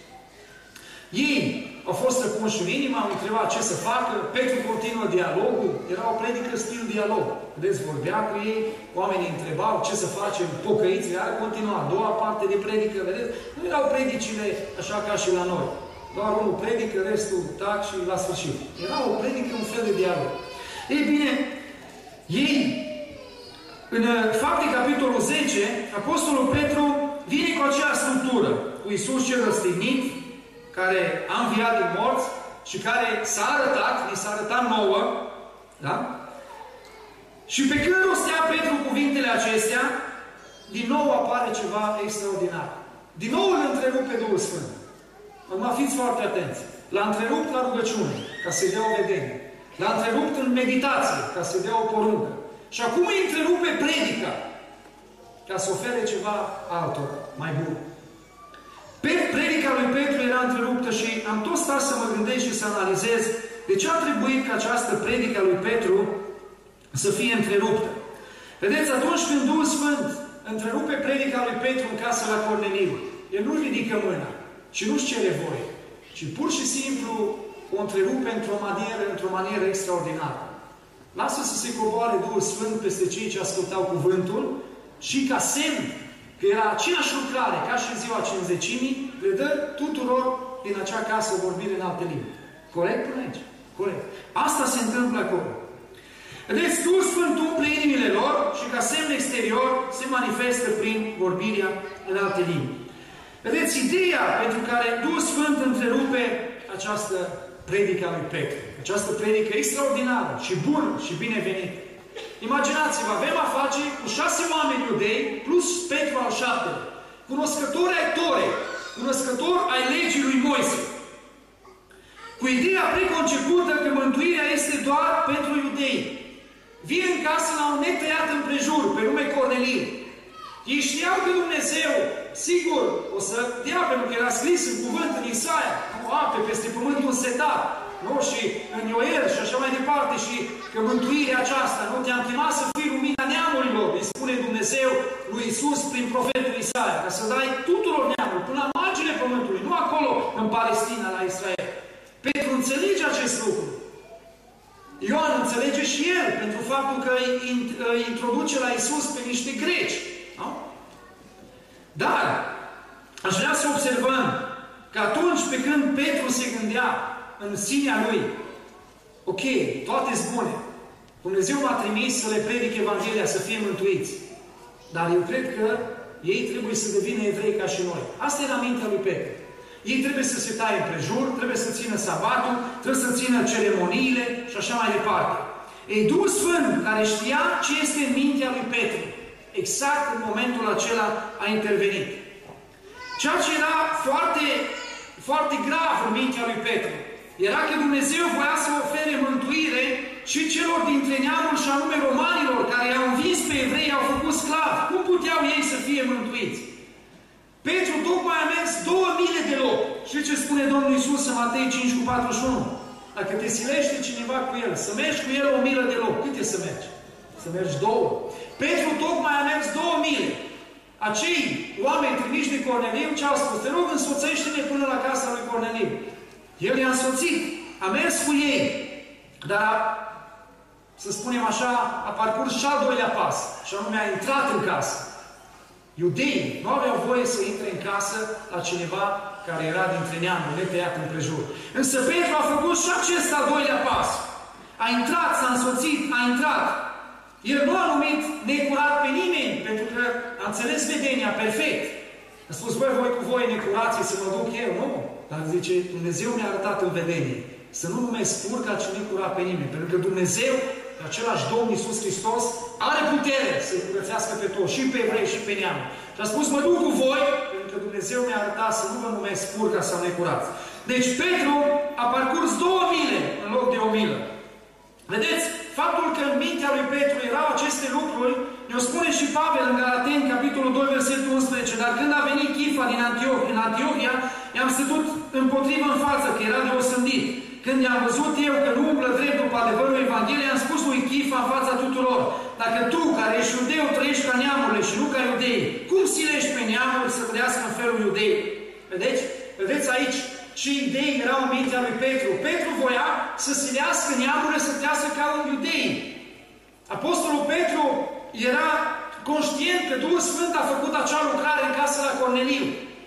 Ei au fost răpunși în inimă, au întrebat ce să facă, Petru continuă dialogul, era o predică stil dialog. Vedeți, vorbea cu ei, oamenii întrebau ce să facem, pocăiți, iar continua a doua parte de predică, vedeți? Nu erau predicile așa ca și la noi. Doar unul predică, restul tac și la sfârșit. Era o predică, un fel de dialog. Ei bine, ei, în Fapte, capitolul zece, Apostolul Petru vine cu acea structură, cu Iisus cel răstignit, care a înviat din morți și care s-a arătat, ni s-a arătat nouă, da? Și pe când rostea Petru cuvintele acestea, din nou apare ceva extraordinar. Din nou îl întrerupe Duhul Sfânt. Acum fiți foarte atenți. L-a întrerupt la rugăciune, ca să-i dea o vedenie. L-a întrerupt în meditație, ca să-i dea o poruncă. Și acum îi întrerupe predica, ca să ofere ceva altor, mai bun. Predica lui Petru era întreruptă și am tot stat să mă gândesc și să analizez de ce a trebuit ca această predica lui Petru să fie întreruptă. Vedeți, atunci când Duhul Sfânt întrerupe predica lui Petru în casa la Corneliu, el nu ridică mâna și nu-și cere voie, ci pur și simplu o întrerupe într-o manieră, într-o manieră extraordinară. lasă să se coboare Duhul Sfânt peste cei ce ascultau cuvântul și ca semn că era aceeași lucrare ca și în ziua cinzecimii, le dă tuturor din acea casă vorbire în alte limbi. Corect până aici? Corect. Asta se întâmplă acolo. Vedeți, Duhul Sfânt umple inimile lor și ca semn exterior se manifestă prin vorbirea în alte limbi. Vedeți, ideea pentru care Duhul Sfânt întrerupe această predică a lui Petru. Această predică extraordinară și bună și binevenită. Imaginați-vă, avem a face cu șase oameni iudei plus Petru al șaptelea, cunoscători ai Torei, cunoscători ai legii lui Moise, cu ideea preconcepută că mântuirea este doar pentru iudei. Vine în casă la un netăiat împrejur, pe nume Corneliu. Ei știau că Dumnezeu, sigur, o să dea, pentru că era scris în cuvânt în Isaia, cu ape peste pământul setat, nu? Și în Ioel și așa mai departe, și că mântuirea aceasta, nu? Te-am chemat să fii lumina neamurilor, îi spune Dumnezeu lui Iisus prin profetul Isaia, ca să dai tuturor neamurilor, până la marginile pământului, nu acolo, în Palestina, la Israel. Petru înțelege acest lucru. Ioan înțelege și el, pentru faptul că îi introduce la Iisus pe niște greci. Nu? Dar, aș vrea să observăm că atunci pe când Petru se gândea în sinea lui, ok, toate sunt bune, Dumnezeu m-a trimis să le predic Evanghelia, să fie mântuiți. Dar eu cred că ei trebuie să devină evrei ca și noi. Asta era mintea lui Petru. Ei trebuie să se taie împrejur, trebuie să țină sabatul, trebuie să țină ceremoniile și așa mai departe. Ei, Duhul Sfânt, care știa ce este în mintea lui Petru, exact în momentul acela a intervenit. Ceea ce era foarte, foarte grav în mintea lui Petru, era că Dumnezeu voia să ofere mântuire și celor dintre neamul și anume romanilor, care i-au învins pe evrei, i-au făcut sclavi. Cum puteau ei să fie mântuiți? Petru tocmai a mers două mile de loc. Și ce spune Domnul Iisus în Matei cinci cu patruzeci și unu? Dacă te silește cineva cu el, să mergi cu el o milă de loc. Cât e să mergi? Să mergi două. Petru tocmai a mers două mile. Acei oameni trimiși de Corneliu ce au spus? Te rog, însoțește-ne până la casa lui Corneliu. El i-a însoțit. A mers cu ei. Dar, să spunem așa, a parcurs și al doilea pas. Și anume a intrat în casă. Iudeii nu aveau voie să intre în casă la cineva care era dintre neamul, netăiat împrejur. Însă Petru a făcut și acest al doilea pas. A intrat, s-a însoțit, a intrat. El nu a numit necurat pe nimeni, pentru că a înțeles vedenia perfect. A spus, băi, voi cu voi necurații să mă duc eu, nu? Dar zice, Dumnezeu mi-a arătat în vedenie să nu numesc purca ci necurat pe nimeni. Pentru că Dumnezeu, același Domn Iisus Hristos, are putere să-i curățească pe toți, și pe evrei, și pe neam. Și a spus, mă duc cu voi, pentru că Dumnezeu mi-a arătat să nu vă numesc purca sau necurați. Deci Petru a parcurs două mile în loc de o milă. Vedeți, faptul că în mintea lui Petru erau aceste lucruri, ne-o spune și Pavel în Galateni, capitolul doi, versetul unsprezece. Dar când a venit Chifa din Antioch, în Antiochia, i-am stătut împotrivă în față, că era de osândit. Când i-am văzut eu că nu umblă drept după adevărul Evangheliei, am spus lui Chifa în fața tuturor, dacă tu, care ești iudeu, trăiești ca neamurile și nu ca iudei, cum silești pe neamuri să trăiască în felul iudei? Vedeți? Vedeți aici ce idei erau în mintea lui Petru. Petru voia să silească neamurile să trăiască ca un iudei. Apostolul Petru era conștient că Duhul Sfânt a făcut acea lucrare în casa la Corneliu.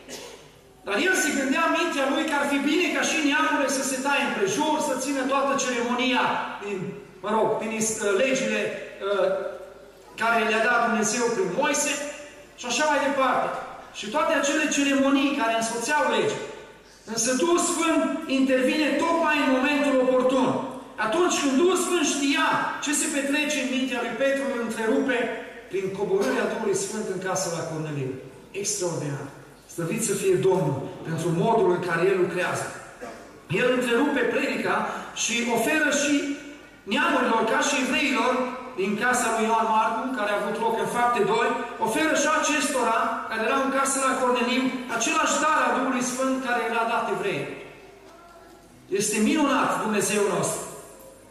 Dar el se gândea în mintea lui că ar fi bine ca și neamurile să se taie împrejur, să țină toată ceremonia din, mă rog, din legile uh, care le-a dat Dumnezeu prin Moise și așa mai departe. Și toate acele ceremonii care însoțeau legea. Însă Duhul Sfânt intervine tocmai în momentul oportun. Atunci când Duhul Sfânt știa ce se petrece în mintea lui Petru, îl întrerupe prin coborârea Duhului Sfânt în casa la Corneliu. Extraordinar! Slăvit să fie Domnul pentru modul în care El lucrează. El întrerupe predica și oferă și neamurilor, ca și evreilor, din casa lui Ioan Marcu, care a avut loc în Fapte doi, oferă și acestora, care erau în casa la Corneliu, același dar a Duhului Sfânt care era dat evreilor. Este minunat Dumnezeu nostru.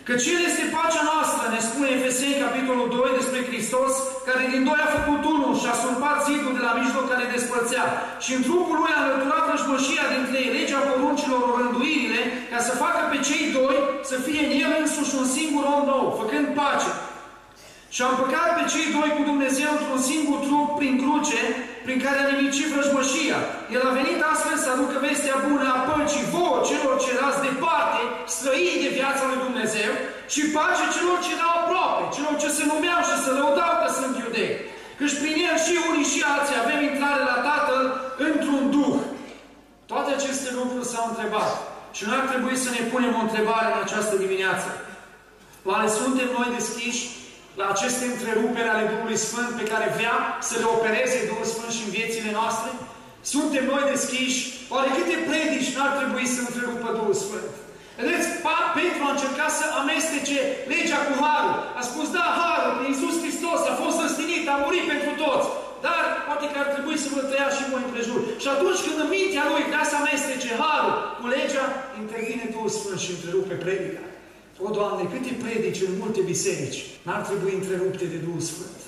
Căci El este pacea noastră, ne spune Efeseni, capitolul doi, despre Hristos, care din doi a făcut unul și a surpat zidul de la mijloc care despărțea. Și în trupul Lui a înlăturat rășmășia dintre ei, legea poruncilor, rânduirile, ca să facă pe cei doi să fie în El însuși un singur om nou, făcând pace. Și a împăcat pe cei doi cu Dumnezeu într-un singur trup prin cruce, prin care a nimicit vrăjmășia. El a venit astfel să aducă vestea bună a păcii vouă celor ce erați departe, străini de viața lui Dumnezeu, și pace celor ce erau aproape, celor ce se numeau și se lăudau că sunt iudei. Căci prin El și unii și alții avem intrare la Tatăl într-un Duh. Toate aceste lucruri s-au întrebat. Și noi ar trebui să ne punem o întrebare în această dimineață. Oare suntem noi deschiși la aceste întreruperi ale Duhului Sfânt pe care vrea să le opereze Duhul Sfânt și în viețile noastre? Suntem noi deschiși? Oare câte predici n-ar trebui să întrerupă Duhul Sfânt? Vedeți, Petru a încercat să amestece legea cu harul. A spus, da, harul, prin Iisus Hristos a fost răstinit, a murit pentru toți. Dar poate că ar trebui să vă tăiați și voi împrejur. Și atunci când în mintea lui vrea să amestece harul cu legea, intervine Duhul Sfânt și întrerupe predica. O, Doamne, câte predici în multe biserici n-ar trebui întrerupte de Duhul Sfânt?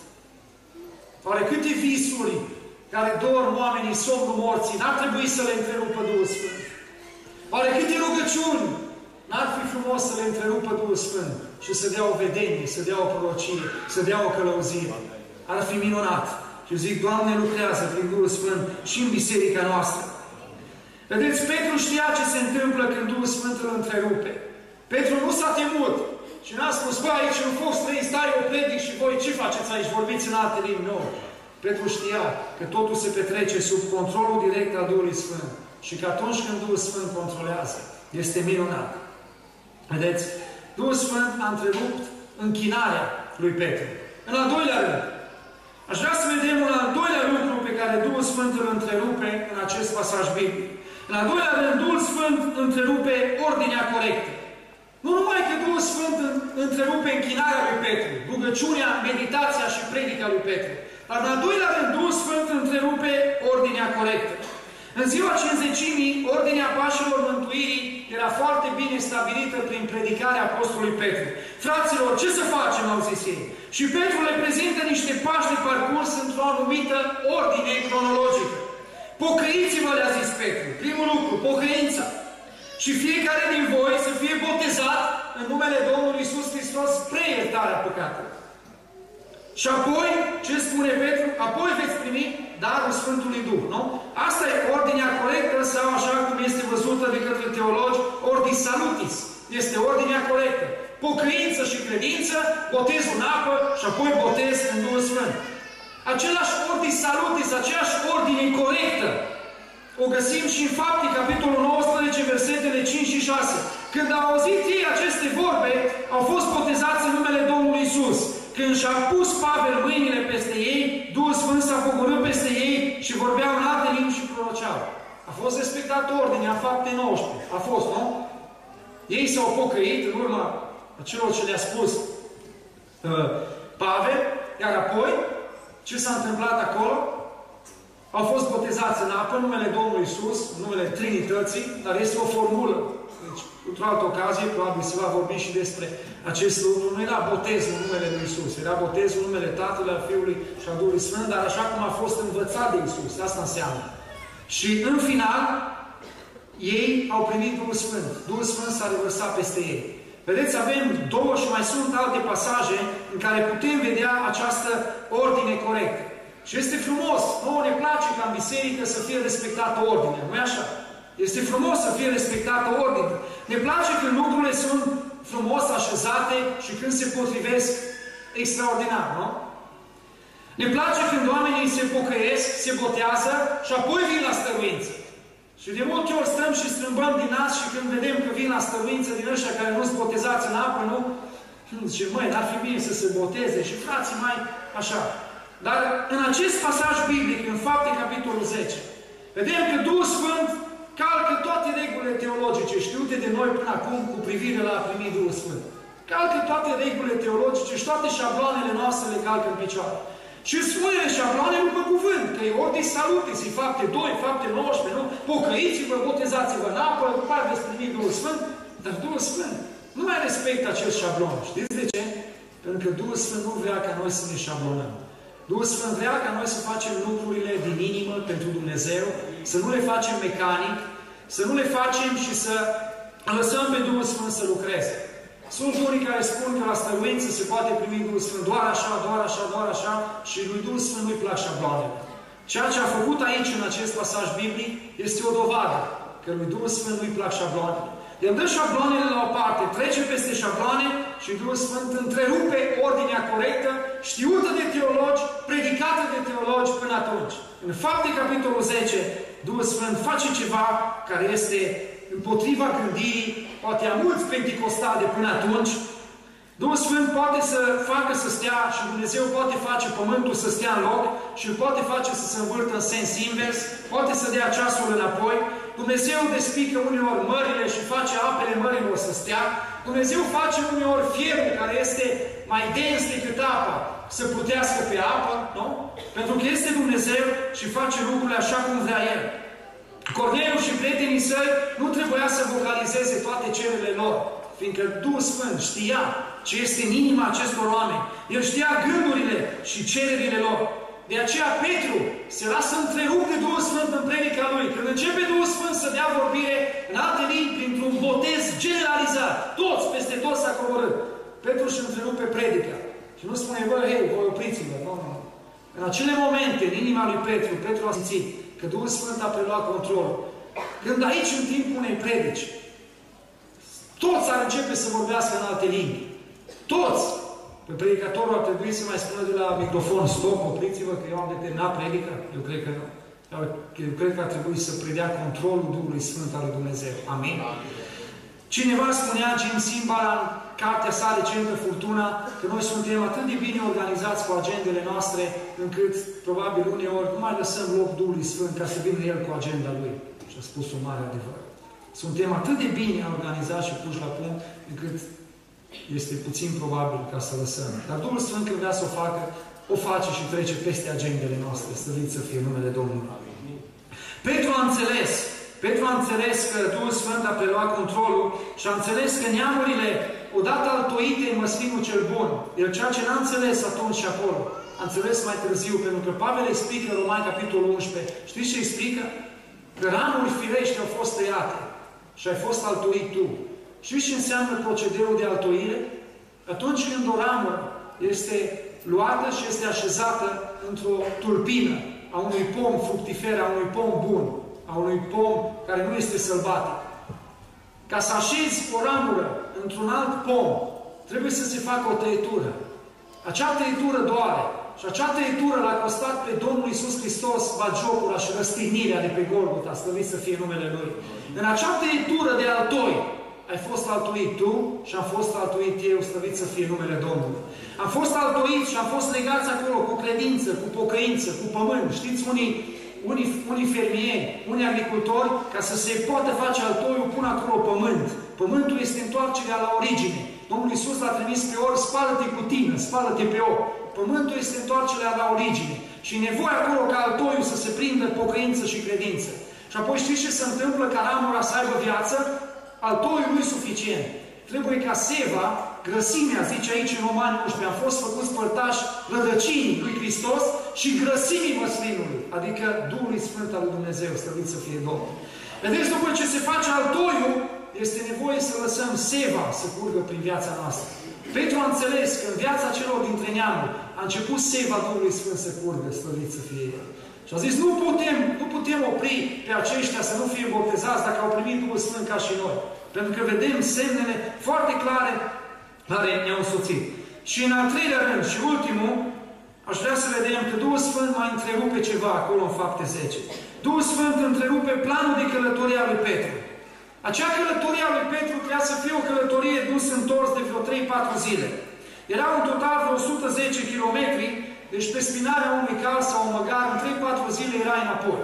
Oare câte visuri care dorm oamenii somnul morții n-ar trebui să le întrerupă Duhul Sfânt? Oare câte rugăciuni n-ar fi frumos să le întrerupă Duhul Sfânt și să dea o vedenie, să dea o prorocie, să dea o călăuzire? Ar fi minunat. Și zic, Doamne, lucrează prin Duhul Sfânt și în biserica noastră. Vedeți, Petru știa ce se întâmplă când Duhul Sfânt îl întrerupe. Petru nu s-a temut și n-a spus, bă, aici în fost trei stai o predic și voi ce faceți aici? Vorbiți în alte limbi? Nu. Petru știa că totul se petrece sub controlul direct al Duhului Sfânt și că atunci când Duhul Sfânt controlează, este minunat. Vedeți? Duhul Sfânt a întrerupt închinarea lui Petru. În al doilea rând, aș vrea să vedem un al doilea lucru pe care Duhul Sfânt îl întrerupe în acest pasaj biblic. În al doilea rând, Duhul Sfânt întrerupe ordinea corectă. Nu numai că Duhul Sfânt întrerupe închinarea lui Petru, rugăciunea, meditația și predica lui Petru. Dar în al doilea rând, Duhul Sfânt întrerupe ordinea corectă. În ziua Cincizecimii, ordinea pașilor mântuirii era foarte bine stabilită prin predicarea apostolului Petru. Fraților, ce să facem, au zis ei? Și Petru le prezintă niște pași de parcurs într-o anumită ordine cronologică. Pocăiți-vă, le-a zis Petru. Primul lucru, pocăința. Și fiecare din voi să fie botezat în numele Domnului Iisus Hristos spre iertarea păcatelor. Și apoi, ce spune Petru? Apoi veți primi darul Sfântului Duh, nu? Asta e ordinea corectă sau, așa cum este văzută de către teologi, ordis salutis. Este ordinea corectă. Pocăință și credință, botezul în apă și apoi botez în Duhul Sfânt. Același ordis salutis, aceeași ordine corectă, o găsim și în Fapte, capitolul nouăsprezece, versetele cinci și șase. Când au auzit ei aceste vorbe, au fost botezați în numele Domnului Iisus. Când și-a pus Pavel mâinile peste ei, Duhul Sfânt s-a pogorât peste ei și vorbeau în alte limbi și proroceau. A fost respectat ordinea, Fapte nouăsprezece. A fost, nu? Ei s-au pocăit în urma celor ce le-a spus uh, Pavel, iar apoi, ce s-a întâmplat acolo? Au fost botezați în apă, în numele Domnului Iisus, în numele Trinității, dar este o formulă. Deci, într-o altă ocazie, probabil se va vorbi și despre acest lucru. Nu era botezul în numele lui Iisus, era botezul în numele Tatălui, al Fiului și al Duhului Sfânt, dar așa cum a fost învățat de Iisus. Asta înseamnă. Și în final, ei au primit Duhul Sfânt. Duhul Sfânt s-a revărsat peste ei. Vedeți, avem două și mai sunt alte pasaje în care putem vedea această ordine corectă. Și este frumos, nouă ne place ca în biserică să fie respectată ordinea, nu-i așa? Este frumos să fie respectată ordinea. Ne place când lucrurile sunt frumos așezate și când se potrivesc extraordinar, nu? Ne place când oamenii se pocăiesc, se botează și apoi vin la stăruință. Și de multe ori stăm și strâmbăm din nas și când vedem că vin la stăruință din ăștia care nu-s botezați în apă, nu? Zice, măi, n-ar fi bine să se boteze și frații mai așa. Dar în acest pasaj biblic, în Fapte, capitolul zece, vedem că Duhul Sfânt calcă toate regulile teologice știute de noi până acum cu privire la a primi Duhul Sfânt. Calcă toate regulile teologice și toate șabloanele noastre le calcă în picioare. Și spune șabloane după cuvânt, că e ordis salutis, e Fapte doi, Fapte nouăsprezece, nu? Pocăiți-vă, botezați-vă în apă, după aceea veți primi Duhul Sfânt, dar Duhul Sfânt nu mai respectă acest șablon. Știți de ce? Pentru că Duhul Sfânt nu vrea ca noi să ne șablonăm. Duhul Sfânt vrea ca noi să facem lucrurile din inimă pentru Dumnezeu, să nu le facem mecanic, să nu le facem și să lăsăm pe Duhul Sfânt să lucreze. Sunt unii care spun că la stăruință se poate primi Duhul Sfânt doar așa, doar așa, doar așa și lui Duhul Sfânt nu-i plac șabloanele. Ceea ce a făcut aici, în acest pasaj biblic, este o dovadă că lui Duhul Sfânt nu-i plac șabloanele. El dă șabloanele la o parte, trece peste șabloane și Duhul Sfânt întrerupe ordinea corectă, știută de teologi, predicată de teologi până atunci. În Fapte, capitolul zece, Duhul Sfânt face ceva care este împotriva gândirii, poate a mulți penticostali de până atunci. Duhul Sfânt poate să facă să stea și Dumnezeu poate face pământul să stea în loc și îl poate face să se învârtă în sens invers, poate să dea ceasul înapoi. Dumnezeu despică uneori mările și face apele mărilor să stea. Dumnezeu face uneori fierul care este mai dens decât apa să plutească pe apă, nu? Pentru că este Dumnezeu și face lucrurile așa cum vrea El. Corneliu și prietenii săi nu trebuia să vocalizeze toate cererile lor, fiindcă Duhul Sfânt știa ce este în inima acestor oameni. El știa gândurile și cererile lor. De aceea Petru se lasă întrerupt de Duhul Sfânt în predica lui. Când începe Duhul Sfânt să dea vorbire în alte limbi, printr-un botez generalizat, toți, peste toți s-a coborât. Petru își întrerupe predica. Și nu spune, bă, hei, voi opriți-vă. Nu, nu. În acele momente, în inima lui Petru, Petru a simțit că Duhul Sfânt a preluat controlul. Când aici, în timpul unei predici, toți ar începe să vorbească în alte limbi. Toți! Pe predicatorul ar trebui să mai spună de la microfon, stop, opriți-vă că eu am determinat predica. Eu cred că nu. Eu cred că ar trebui să predea controlul Duhului Sfânt al lui Dumnezeu. Amin? Amin. Cineva spunea, Jim Simba, în cartea sa recentă, Furtuna, că noi suntem atât de bine organizați cu agendele noastre, încât, probabil, uneori, nu mai lăsăm loc Duhului Sfânt ca să vină El cu agenda Lui. Și a spus un mare adevăr. Suntem atât de bine organizați și puși la punct, încât este puțin probabil ca să lăsăm. Dar Duhul Sfânt, când vrea să o facă, o face și trece peste agendele noastre. Slăvit să fie numele Domnului. Petru a înțeles. Petru a înțeles că Duhul Sfânt a preluat controlul și a înțeles că neamurile, odată altoite în măslinul cel bun, el ceea ce n-a înțeles atunci și acolo, a înțeles mai târziu, pentru că Pavel explică în Romani, capitolul unsprezece. Știți ce explică? Că ramuri firești au fost tăiate și ai fost altoit tu. Știți ce înseamnă procedeul de altoire? Atunci când o ramură este luată și este așezată într-o tulpină a unui pom fructifer, a unui pom bun, a unui pom care nu este sălbatic. Ca să așezi o ramură într-un alt pom, trebuie să se facă o tăietură. Acea tăietură doare. Și acea tăietură l-a costat pe Domnul Iisus Hristos batjocura și răstignirea de pe Golgota, slăvit să fie numele Lui. În acea tăietură de altoi, ai fost altoit tu și am fost altoit eu, slăvit să fie numele Domnului. Am fost altoit și am fost legați acolo cu credință, cu pocăință, cu pământ. Știți, unii, unii, unii fermieri, unii agricultori, ca să se poată face altoiul, pun acolo pământ. Pământul este întoarcerea la origine. Domnul Iisus l-a trimis pe ori, spală-te cu tine, spală-te pe ochi. Pământul este întoarcerea la origine. Și e nevoie acolo ca altoiul să se prindă pocăință și credință. Și apoi știți ce se întâmplă ca ramura să aibă viață? Altoiul nu e suficient. Trebuie ca seva, grăsimea, zice aici în Romani unsprezece, am fost făcuți părtași rădăcinii lui Hristos și grăsimii măslinului, adică Duhului Sfânt al lui Dumnezeu, slăvit să fie Domnul. Vedeți, după ce se face altoiul, este nevoie să lăsăm seva să curgă prin viața noastră. Petru a înțeles că în viața celor dintre neamuri a început seva Duhului Sfânt să curgă, slăvit să fie El. Și a zis, nu putem, nu putem opri pe aceștia să nu fie botezați dacă au primit Duhul Sfânt ca și noi. Pentru că vedem semnele foarte clare care ne-au însoțit. Și în al treilea rând și ultimul, aș vrea să vedem că Duhul Sfânt mai întrerupe ceva acolo în Fapte zece. Duhul Sfânt întrerupe planul de călătorie a lui Petru. Acea călătorie a lui Petru trebuia să fie o călătorie dus întors de vreo trei patru zile. Erau în total vreo o sută zece kilometri, deci pe spinarea unui cal sau un măgar, în trei patru zile era înapoi.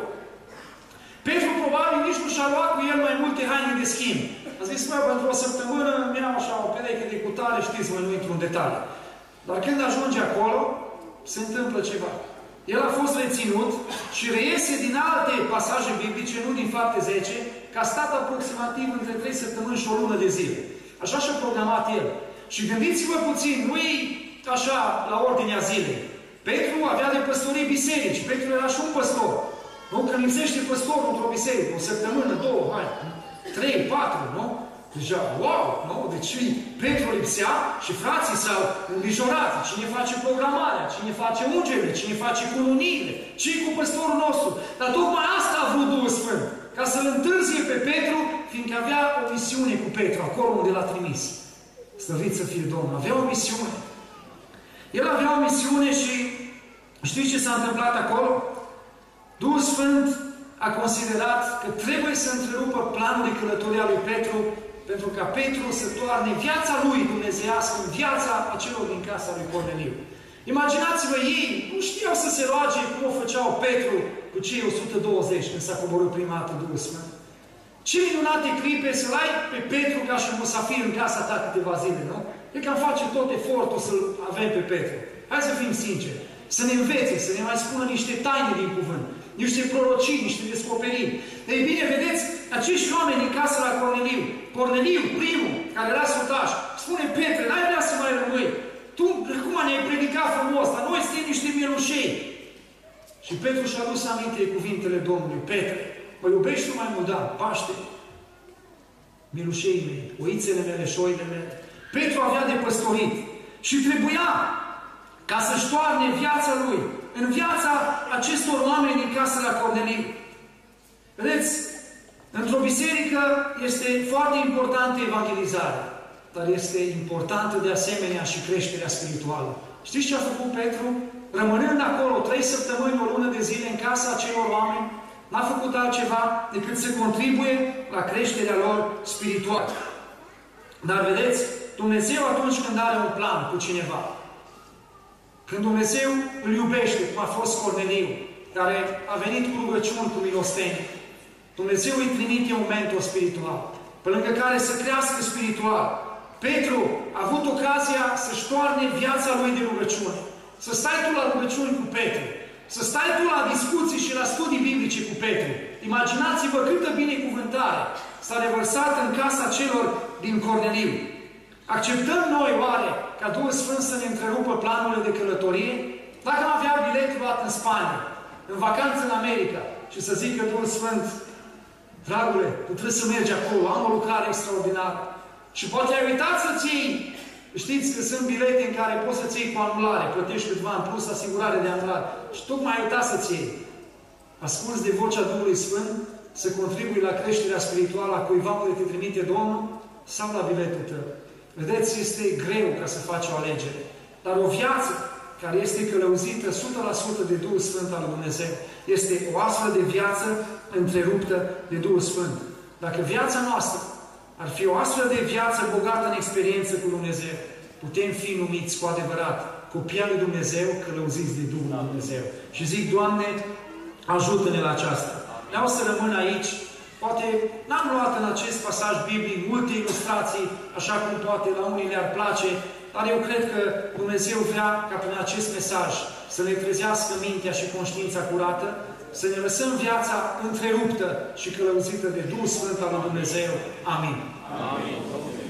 Petru probabil nici nu și-a luat cu el mai multe haine de schimb. A zis, mă, pentru o săptămână mi-am așa o pereche de cutare, știți, mă, nu intru în detalii. Dar când ajunge acolo, se întâmplă ceva. El a fost reținut și reiese din alte pasaje biblice, nu din Fapte zece, că a stat aproximativ între trei săptămâni și o lună de zile. Așa și-a programat el. Și gândiți-vă puțin, nu-i așa la ordinea zilei. Petru avea de păstorii biserici. Petru era și un păstor. Nu? Când lipsește păstorul într-o biserică, o săptămână, două, hai, trei, patru, nu? Deja, wow, nu? Deci Petru lipsea și frații s-au îngrijorat. Cine face programarea? Cine face ungerile? Cine face cununiile? Ce-i cu păstorul nostru? Dar tocmai asta a vrut Duhul Sfânt. Ca să-l întârzie pe Petru, fiindcă avea o misiune cu Petru, acolo unde l-a trimis. Slăvit să fie Domnul. Avea o misiune. El avea o misiune și știți ce s-a întâmplat acolo? Duhul Sfânt a considerat că trebuie să întrerupă planul de călătorie a lui Petru, pentru ca Petru să toarne viața lui dumnezeiască în viața acelor din casa lui Corneliu. Imaginați-vă, ei nu știau să se roage cum o făceau Petru cu cei o sută douăzeci când s-a coborât prima dată Duhul Sfânt. Ce minunate clipe să-l ai pe Petru ca și musafir în casa ta câteva zile, nu? E că am face tot efortul să-l avem pe Petru. Hai să fim sinceri, să ne învețe, să ne mai spună niște taine din cuvânt, niște prorocii, niște descoperiri. Ei bine, vedeți, acești oameni din casa la Corneliu, Corneliu, primul, care era sutaș, spune: Petre, n-ai vrea să mai rămâi. Tu, cum ne-ai predicat frumos, dar noi suntem niște mielușei. Și Petru și-a adus aminte cuvintele Domnului: Petre, mă iubești tu mai mult? Da, Paște, mielușei mei, oițele mele și oile mele. Petru avea de păstorit și trebuia ca să-și toarne viața lui în viața acestor oameni din casa la Corneliu. Vedeți, într-o biserică este foarte importantă evangelizarea, dar este importantă de asemenea și creșterea spirituală. Știți ce a făcut Petru? Rămânând acolo trei săptămâni, o lună de zile în casa acelor oameni, n-a făcut altceva decât să contribuie la creșterea lor spirituală. Dar vedeți, Dumnezeu atunci când are un plan cu cineva, când Dumnezeu îl iubește, cum a fost Corneliu, care a venit cu rugăciuni, cu milostenie, Dumnezeu îi trimite un mentor spiritual, pe lângă care să crească spiritual. Petru a avut ocazia să-și toarne viața lui de rugăciune. Să stai tu la rugăciuni cu Petru, să stai tu la discuții și la studii biblice cu Petru. Imaginați-vă câtă binecuvântare s-a revărsat în casa celor din Corneliu. Acceptăm noi oare ca Duhul Sfânt să ne întrerupă planurile de călătorie? Dacă am avea bilet luat în Spania, în vacanță în America, și să zică Duhul Sfânt: dragule, tu trebuie să mergi acolo, am o lucrare extraordinară. Și poate ai uitat să-ți iei, știți că sunt bilete în care poți să-ți iei cu anulare, plătești câțiva în plus asigurare de anulare. Și tocmai ai uitat să-ți iei. Asculți de vocea Duhului Sfânt să contribui la creșterea spirituală a cuiva unde te trimite Domnul sau la biletul tău. Vedeți, este greu ca să faci o alegere. Dar o viață care este călăuzită o sută la sută de Duhul Sfânt al lui Dumnezeu este o astfel de viață întreruptă de Duhul Sfânt. Dacă viața noastră ar fi o astfel de viață bogată în experiență cu Dumnezeu, putem fi numiți cu adevărat copii al lui Dumnezeu, călăuziți de Duhul lui Dumnezeu. Și zic: Doamne, ajută-ne la aceasta. Vreau să rămân aici. Poate n-am luat în acest pasaj biblic multe ilustrații, așa cum poate la unii le-ar place, dar eu cred că Dumnezeu vrea ca prin acest mesaj să ne trezească mintea și conștiința curată, să ne lăsăm viața întreruptă și călăuzită de Duhul Sfânt al lui Dumnezeu. Amin. Amin.